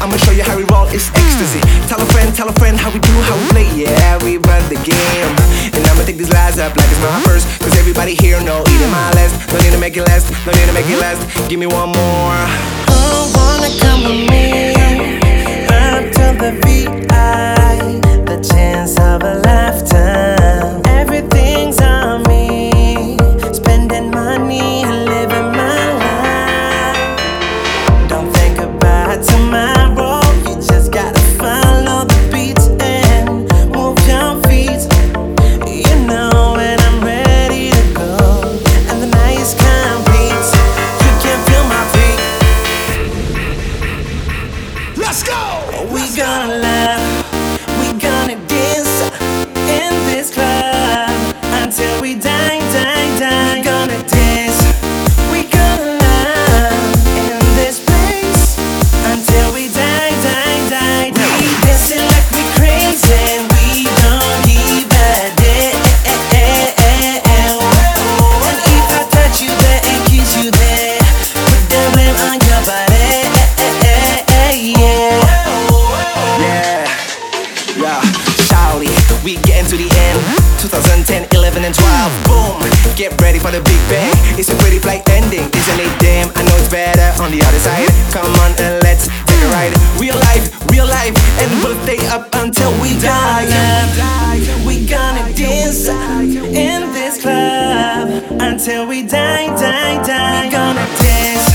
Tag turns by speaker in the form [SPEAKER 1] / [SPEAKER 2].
[SPEAKER 1] I'ma show you how we roll, it's ecstasy. Tell a friend how we do, how we play. Yeah, we run the game. And I'ma take these lies up like it's my first. Cause everybody here know eating my last. No need to make it last, no need to make it last. Give me one more.
[SPEAKER 2] Oh, wanna come with me up to the VI, the chance of a lifetime. Everything's on me, spending money and living my life. Don't think about tomorrow, you just gotta follow the beats and move your feet. You know when I'm ready to go and the nights complete, you can feel my feet.
[SPEAKER 1] Let's go!
[SPEAKER 2] We gonna laugh, we gonna dance in this club until we die, die, die. We gonna dance, we gonna laugh in this place until we die, die, die. We dancing like we crazy, we don't give a damn. And if I touch you there and kiss you there, put the blame on your body.
[SPEAKER 1] We getting to the end. 2010, 11 and 12. Boom, get ready for the big bang. It's a pretty flight ending, isn't it? Damn, I know it's better on the other side. Come on and let's take a ride. Real life, and we'll stay up until we die.
[SPEAKER 2] We gonna dance in this club until we die, die, die. We gonna dance.